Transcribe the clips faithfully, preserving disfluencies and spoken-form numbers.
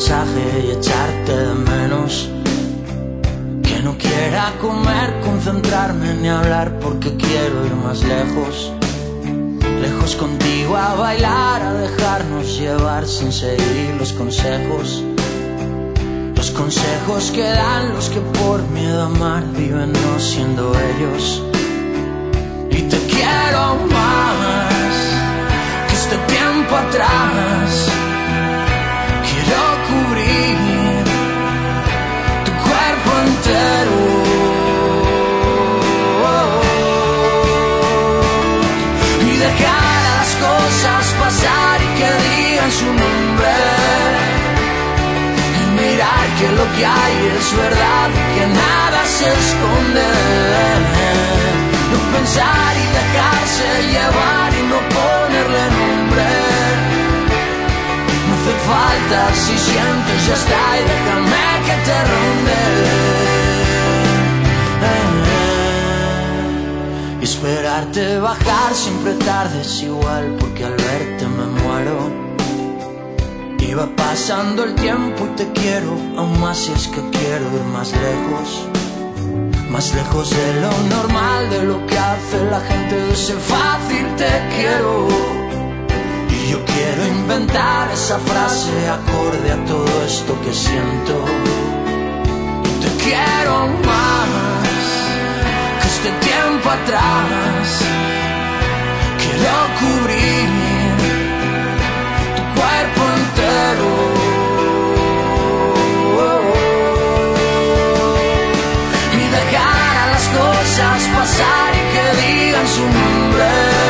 mensaje y echarte de menos. Que no quiera comer, concentrarme ni hablar porque quiero ir más lejos. Lejos contigo a bailar, a dejarnos llevar sin seguir los consejos. Los consejos que dan los que por miedo a amar viven no siendo ellos. Y te quiero más que este tiempo atrás. Quiero cubrir tu cuerpo entero y dejar a las cosas pasar y que digan su nombre. Mirar que lo que hay es verdad y que nada se esconde. No pensar y dejarse llevar y no ponerle nombre. No hace falta, si sientes ya está y déjame que te ronde. Y esperarte bajar siempre tarde es igual porque al verte me muero. Va pasando el tiempo y te quiero, aún más si es que quiero ir más lejos. Más lejos de lo normal, de lo que hace la gente, de ese fácil te quiero. Y yo quiero inventar esa frase acorde a todo esto que siento. Y te quiero más que este tiempo atrás. Quiero cubrir cuerpo entero y dejar a las cosas pasar y que digan su nombre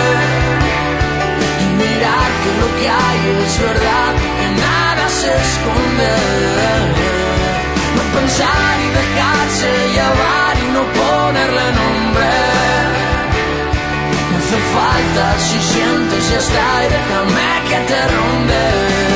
y mirar que lo que hay es verdad, que nada se esconde. No pensar y dejarse llevar y no ponerle nombre. No hace falta, si sientes ya está y déjame que te ronde.